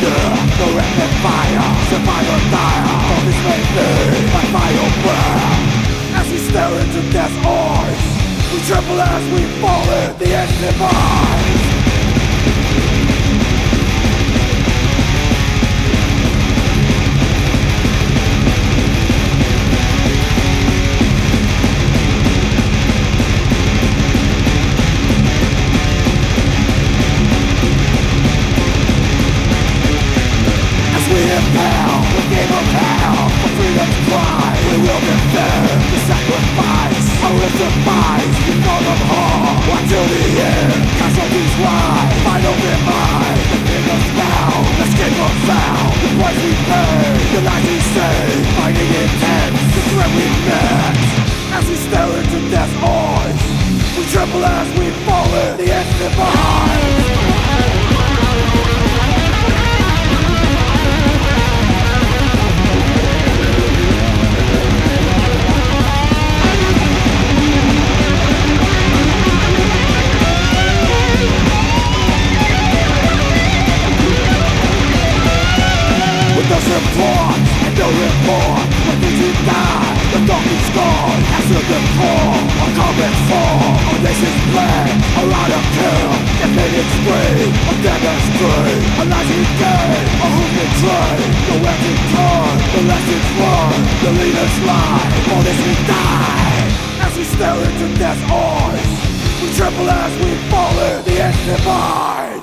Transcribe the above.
The rapid fire, survival dire. All this may be my final breath. As we stare into death's eyes, we tremble as we fall in the end's demise. We impale the game of hell for freedom's cry. We will defend the sacrifice. Our lives demise before the hall until the end. Casualties rise, final demise. The kingdom's bound, escape unfound. The price we pay, the lies we say. Fighting intense, the threat we met. As we stare into death's eyes, we tremble as we fall in the end's demise. And no report, when did you die? The donkey's gone, answer the call. A combat fall, a nation's plan. A round of kill, defeated spree. A dagger's free, a lighting game. A hooked train, nowhere to turn. The lessons learned, the leaders lie. For this we die. As we stare into death's eyes, we tremble as we fall in the end's demise.